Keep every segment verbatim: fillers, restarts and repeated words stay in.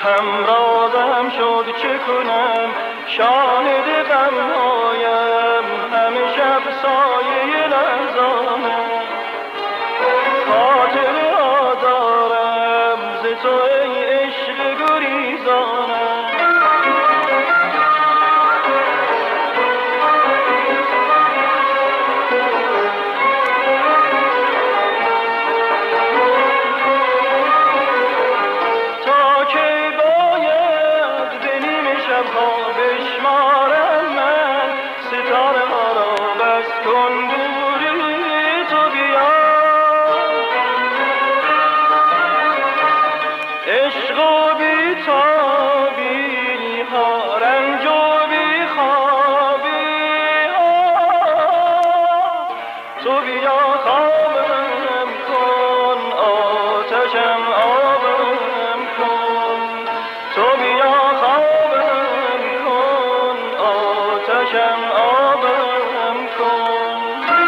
همرازم شد چه کنم، شاهد غمهایم همه شب سایه لرزانم. خاطر آزارم ز تو ای عشق گریزانم. تا کی باید به نیمه شبها بشمارم من ستاره ها را، بس کن دوری تو بیا. عشق و بی تابی ها، رنج و بی خوابی ها، تو بیا خوابم کن، آتشم آبم کن. تو بیا خوابم کن، آتشم آبم کن.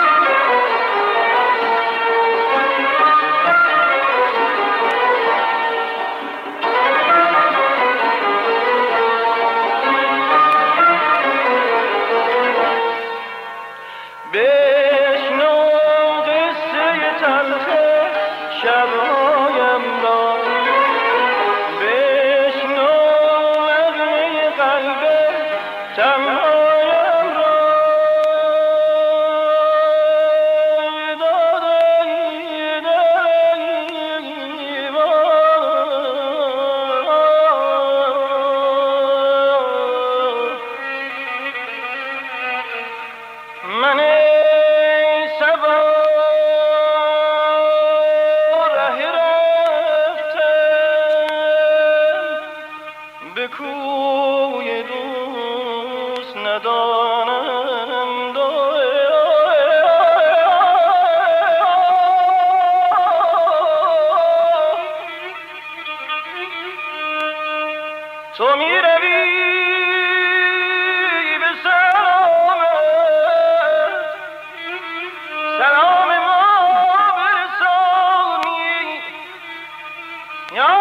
بشنو قصه تلخ شبهایم را، بشنو نغمه قلب تنهایم را. دادی دادی من ای صبا ره رفتم، به کوی دوست ندانم دو. تو می روی به سلامت، سلام ما برسانی یا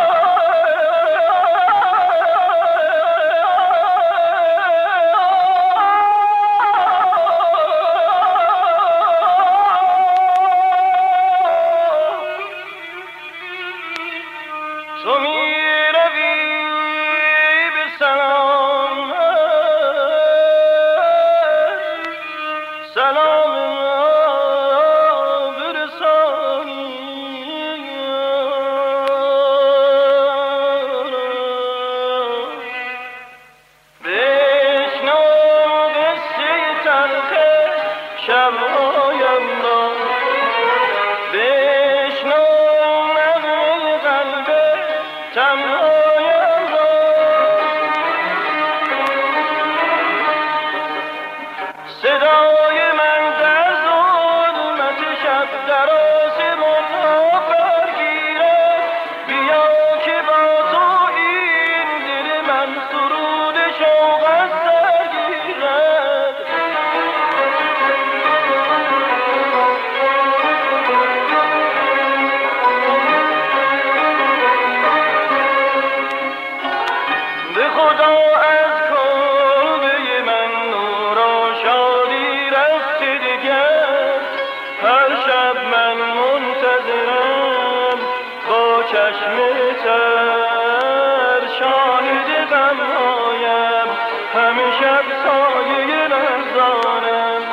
تو می روی به سلامت، سلام ما برسانی. بشنو قصه تلخ شبهایم را، بشنو نغمه قلب تنهایم را. صدای من در ظلمت شب در آسمان ها برگیرد. بیا که با تو این دل من سرود شوق از سر گیرد. به خدا از کلبه من نور و شادی رفته دیگر، هر شب من منتظرم با چشم تر، شاهد غمهایم همه شب سایه لرزانم.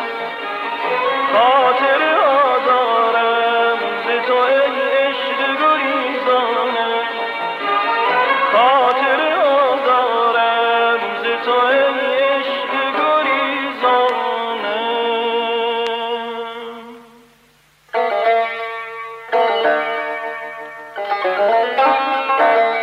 خاطر آزارم ز تو ای عشق گریزانم. خاطر آزارم ز تو ای عشق گریزانم.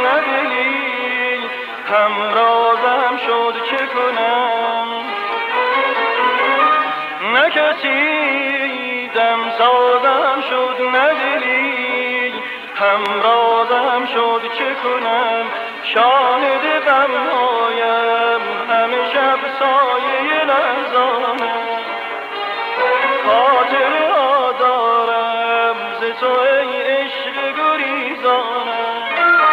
ندیدی همرازم شد چه کنم نه کسی دم سازم شد ندیدی همرازم شد چه کنم شاهد غمهایم همه شب سایه لرزانم خاطر آدارم ز تو ای عشق گریزانم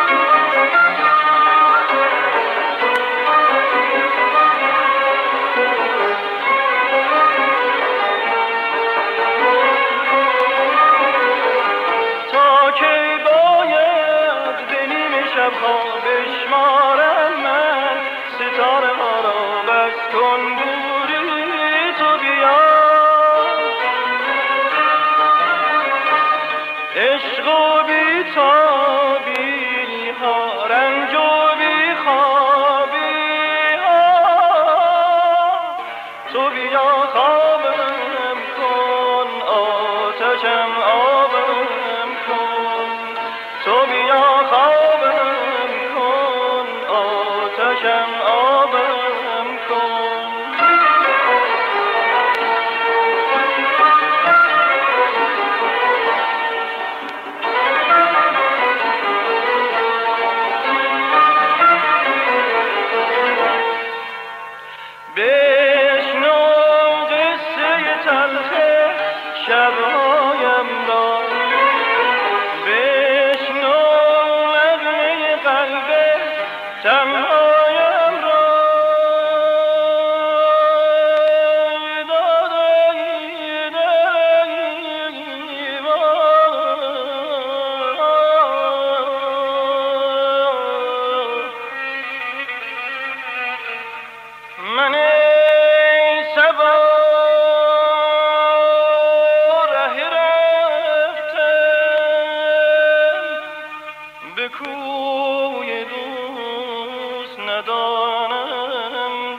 تا کی باید به نیم شبها بشمارم من ستاره ها را بس کن دوری تو بیا عشق و بی تابی ها رنج و بی خوابی ها تو بیا خوابم کن آتشم آبم کن تو بیا خوابم کن آتشم آبم کن بشنو قصه تلخ شبهایم را بشنو نغمه قلب تنهایم را دادایی دایی من ای صبا ره رفتم به کوی دوست ندانم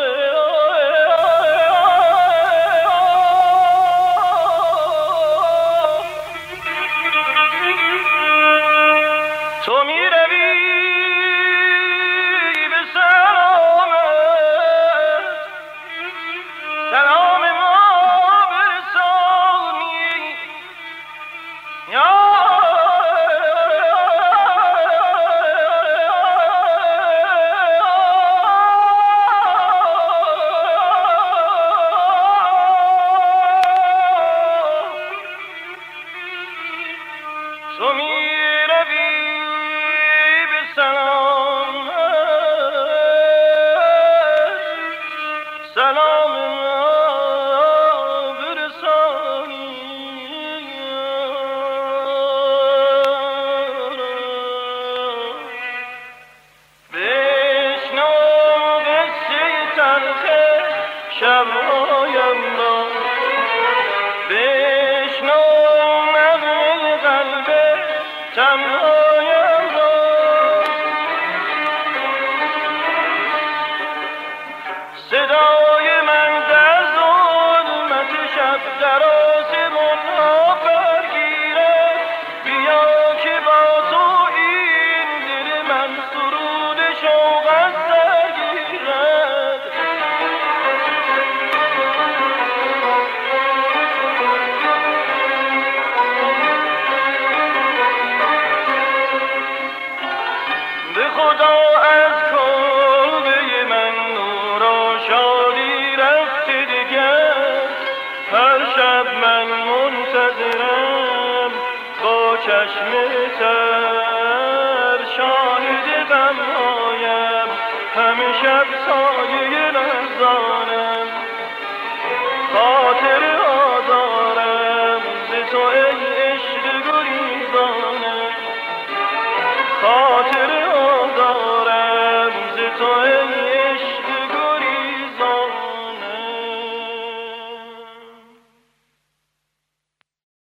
تو می روی به سلامت سلام ما برسانی یا تو می روی به سلامت سلام ما برسانی بشنو قصه تلخ شبهایم را بشنو نغمه قلب تنهایم را صدای من در ظلمت شب در آسمان ها برگیرد بیا که با تو این دل من سرود شوق از سر گیرد به خدا از کلبه من نور و شادی رفته دیگر هر شب من منتظرم با چشم تر شاهد غمهایم همه شب سایه لرزانم خاطر